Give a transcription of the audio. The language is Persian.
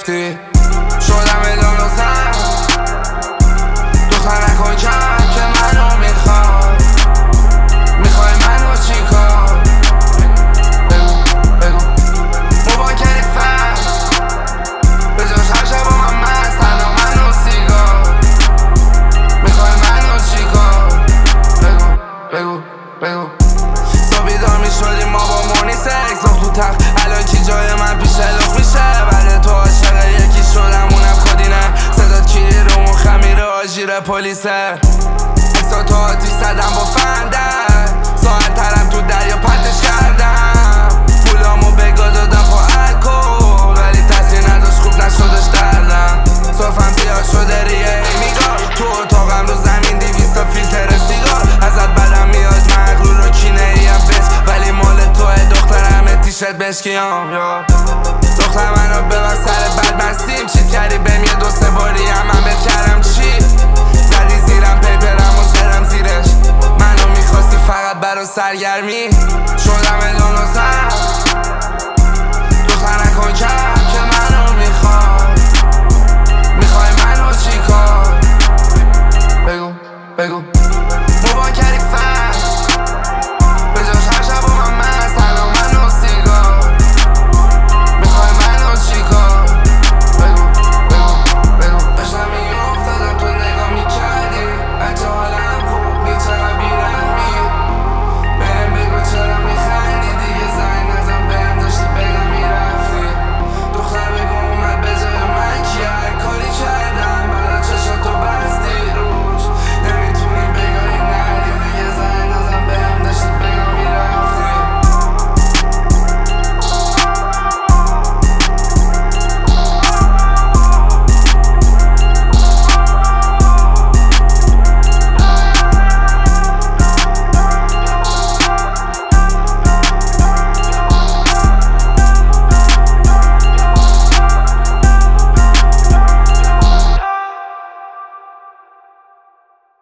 گرفتی شدم ادامه زن دختر نکن کم که منو میخوای منو چیکار بگو موبا کردی فست به جاش هر شب با من مست تنها منو سیگار میخوای منو چیکار بگو صبحی دار میشدیم ما با مونی سکس لخت تو تخت الان کی جای من پیش لخت میشه بعد تو عاشق یکی شدم اونم کدینه صدا کیری رو اون خمیره آژیر پلیسه اکسا تو آتیش زدم با فندر ساعت ترم تو دریا پرتش کردم پولامو بگا دادم با الکل ولی تاثیر نداشت خوب نشدش دردم صرفم زیاد شده ریه میگار تو اتاقم رو زمین 200 تا فیلتر سیگار ازت بدم میاد مغرور و کینه ایم بس ولی مال توه دخترم تیشت بشکیام